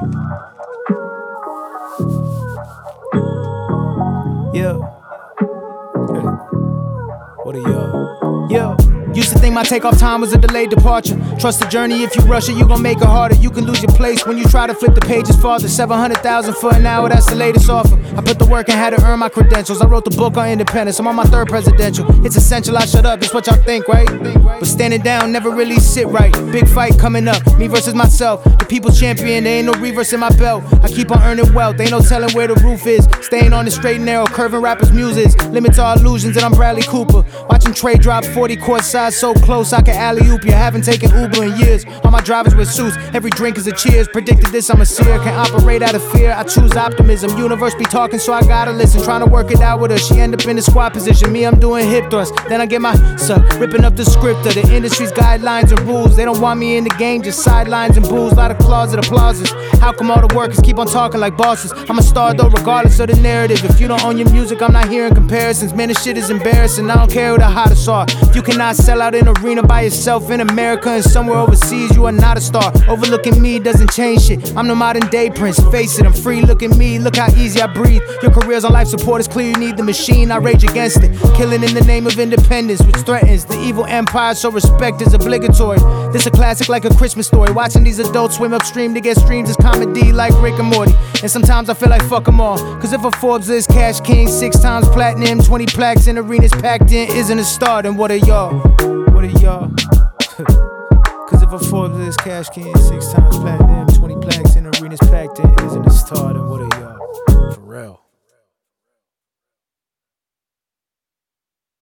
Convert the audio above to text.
Yeah. What are y'all? Yeah. Used to think my takeoff time was a delayed departure. Trust the journey, if you rush it, you gon' make it harder. You can lose your place when you try to flip the pages farther. 700,000 for an hour, that's the latest offer. I put the work and had to earn my credentials. I wrote the book on independence, I'm on my third presidential. It's essential I shut up, that's what y'all think, right? But standing down never really sit right. Big fight coming up, me versus myself. The people's champion, there ain't no reverse in my belt. I keep on earning wealth, ain't no telling where the roof is. Staying on the straight and narrow, curving rappers' muses. Limits all illusions, and I'm Bradley Cooper. Watching Trey drop 40 court side so close I can alley-oop you. Haven't taken Uber in years. All my drivers with suits, every drink is a cheers. Predicted this, I'm a seer, can operate out of fear. I choose optimism, universe be talking so I gotta listen. Trying to work it out with her, she end up in the squat position. Me, I'm doing hip thrusts, then I get my ripping up the script of the industry's guidelines and rules. They don't want me in the game, just sidelines and booze. Lot of closet applauses. How come all the workers keep on talking like bosses? I'm a star though regardless of the narrative. If you don't own your music, I'm not hearing comparisons. Man, this shit is embarrassing, I don't care who the hottest are. If you cannot sell out an arena by yourself in America and somewhere overseas, you are not a star. Overlooking me doesn't change shit. I'm the modern day prince, face it, I'm free. Look at me, look how easy I breathe. Your career's on life support, it's clear you need the machine. I rage against it, killing in the name of independence, which threatens the evil empire, so respect is obligatory. This a classic like a Christmas story. Watching these adults swim upstream to get streams is comedy like Rick and Morty. And sometimes I feel like fuck them all, cause if a Forbes is cash king, 6 times platinum, 20 plaques in arenas packed in, isn't a star, then what are y'all? What are y'all? Cause if a Forbes is cash king, 6 times platinum, 20 plaques in arenas packed in, isn't a star, then what are y'all?